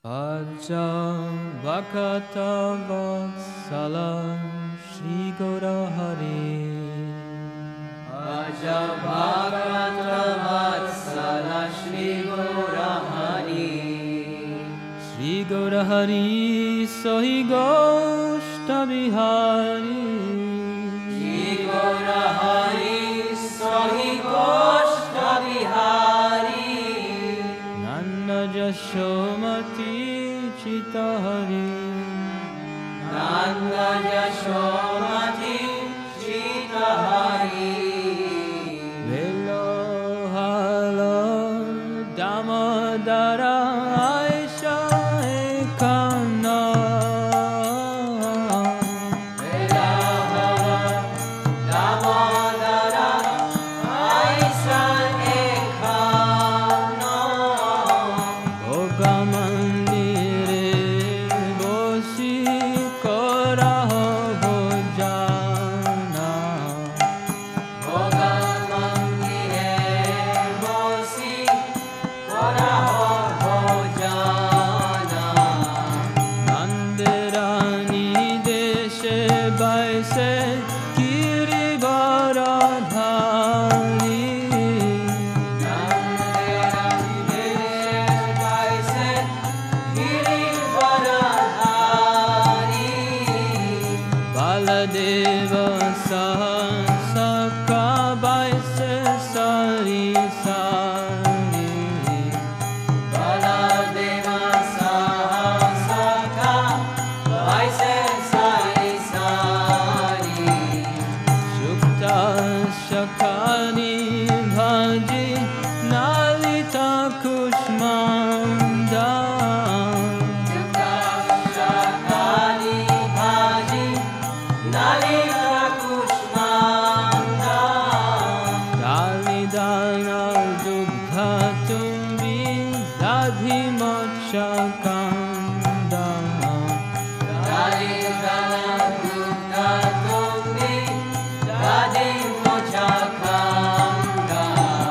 Aja Bhakata Vatsala Shri Gaura Hari Aja Bhakata Vatsala Shri Gaura Hari Shri Gaura Hari Sahi Goshta Bihari Shri Gaura Hari Sahi Goshta Bihari Nanda Yashomati Chita Hari Nanda Yashomati Chita Hari Velo Hala Damadara Aisha Ekana Vela Damodara Aisa Ekana Bhogamandire Bosi Koraho Bhojana Bhogamandire Bosi Koraho Bhojana Nandirani Deshe Baise Giri Varadhari Nandirani Deshe Baise Giri Varadhari Baladeva Sahasaka Baise Sari Sari Baladeva Sahasaka Vaise Sari Sari Shukta Shakani Bhaji Nalita Kushmanda Yukta Shakani Bhaji Nalita Kushmanda Dalidana Dugdha Tumbi Dadhi Mochakanda Dalidana Dukta Tumbi Dadi Mochakanda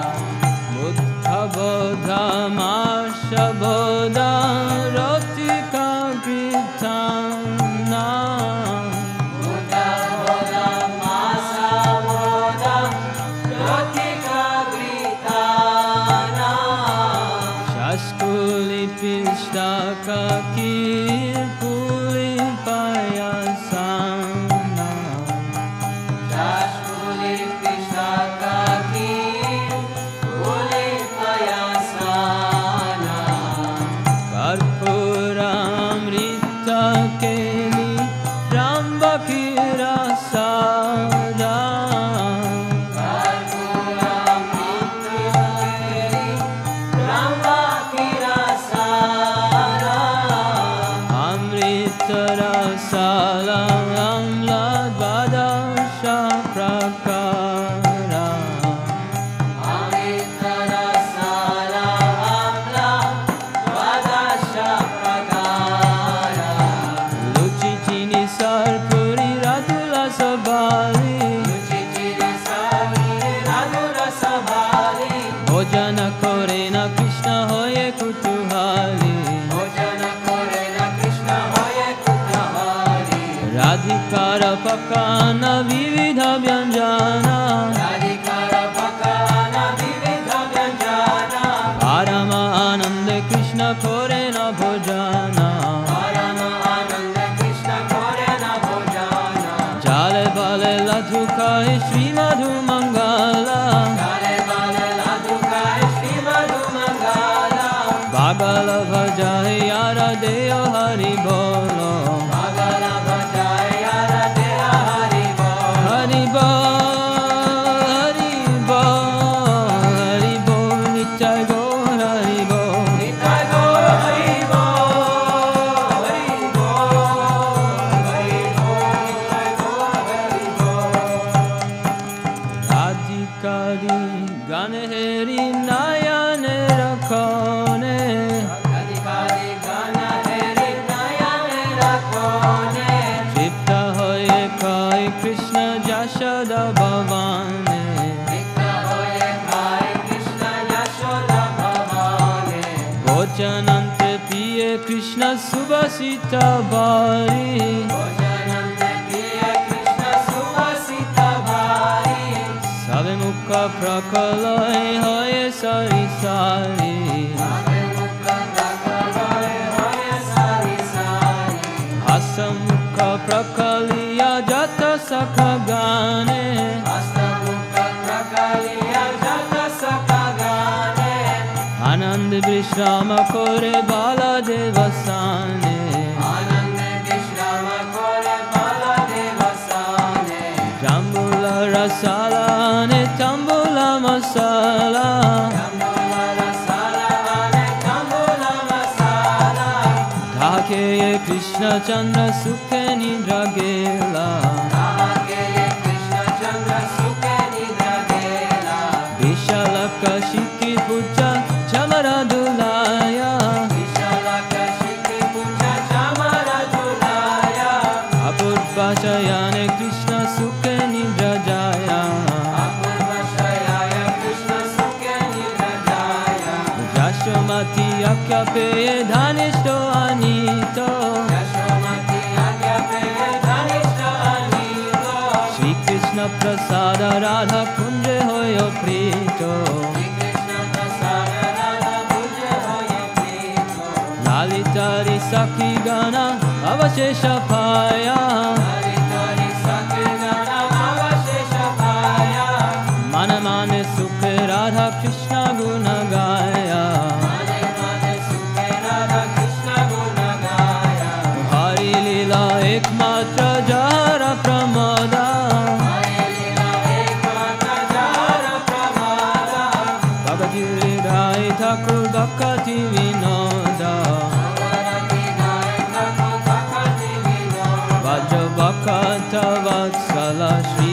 Muddhabodha Mashabodha Ratika Gritana Buddha Bodha Masa Bodha Ratika Gritana Shaskuli Pishtaka Kirpuli Payasana Shashkuli Pishtaka Kir Uli Payasana Karpuramrita Keli Rambakira Sada Karpuram Nityakeri Ramba Kirasara Amritara Salam Ladvadasha Prakara Amitara Sala Amla Vadasha Pragara Luchichini Sarpuri Radula Sabali Luchichiri Savi Radura Sabhari Bhojana Korena Krishna Hoye Kutuhali Bhojana Korena Krishna Hoye Kutahari Radhikara Pakana Vividha Vyanjana Radhikara Pakana Vividha Vyanjana Parama Ananda Krishna Korena Bhojana Parama Ananda Krishna Korena Bhojana Jale Bale Ladhukai Sri Madhu Mangala Kale Bale Ladhukai Shri Madhu Mangala Bagala Bhajai Yara Deo Hari Bolo Magala Bhajaya Radha Hari Bol Hari Bol Hari Bol Hari Bol Nitai Gaur Hari Bol Nitai Gaur Hari Bol Hari Bol Hari Bol Nitai Gaur Hari Bol Radhikari Ganeheri Nayane Rakhone Radhikari Gana Heri Nayane Rakho Krishna Subhasita Bari Bhojanam te priya Krishna Subhasita bhari. Sabe mukha prakalay hoye sari sari Sabe mukha prakalay hoye sari sari. Hasa mukha prakaliya jata sakha gane Hasta mukha prakaliya jata sakha gane. Anand Vishrama kore Baladeva sane Anand vishrama kore Baladeva sane. Jambula rasala ne tambula masala Tambula rasala ane tambula masala. Dhake Krishna Chandra sukhe nidra gela Dhake Krishna Chandra sukhe nidra gela. Vishalaka shiki puja chamara dulaya Vishalaka shiki puja chamara dulaya. Apurva shayane Krishna sukhe nidra jaya Apurva shayaya Krishna sukhe nidra jaya. Yashomati akyape dhanishto anito Yashomati agyape dhanishta anito. Shri Krishna prasada radha kunje hoyo prito Shri Krishna prasada radha kunje hoye prito. Lalitari sakhi gana avashesha paya Haritari sakhi gana avashesha paya. Mana mane sukhe radha Krishna guna gaya Mane mane sukhe radha Krishna guna gaya. Hari lila ekmatra jara pramoda Hari lila ekmatra jara pramada. Bhagati Rai Thakur Bhakati Vinoda Bhagavati Gaya Thakur Bhakati Vinoda. Vajra Bhakata Vatsala Shri